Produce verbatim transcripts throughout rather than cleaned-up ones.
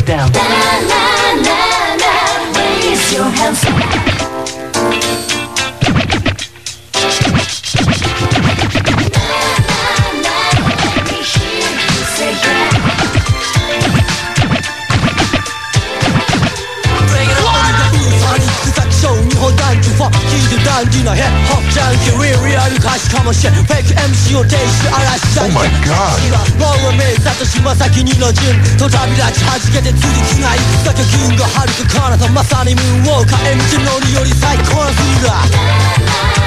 down. Na na na na, raise your hands up.ダンディなヘッホッジャンキーリーリアル歌詞かもしれんフェイク エムシー を停止嵐だ Oh my god もう目ざと島先にの順と旅立ちはじけて釣りつないだけ銀が遥か彼方まさにムーンウォーカー エムジー 乗りより最高なフィーラー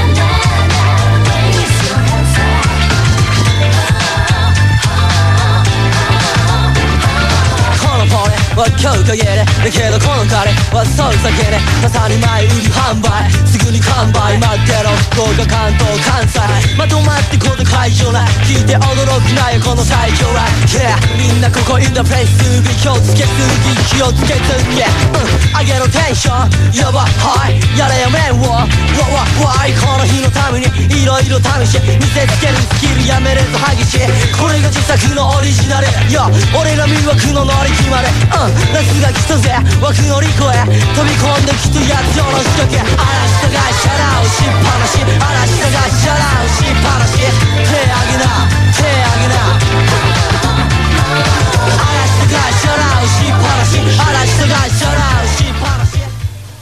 は今日限りだけどこの彼はそういう酒でまさに前売り販売すぐに完売待ってろ福岡関東関西まとまってこの会場内聞いて驚くなよこの最強ライブ、yeah、みんなここ in the place すぐ気をつけすぎ気をつけずに、yeah、うん、上げろテンションやばはいやれよ面をわわわいこの日のためにいろいろ試し見せつけるスキルやめれず激しいこれが自作のオリジナルよ俺ら魅惑の乗り決まり、うん夏が来たぜ枠乗り越え飛び込んできたやつよろしとけ嵐探しシャラをしっぱなし嵐探しシャラをしっぱなし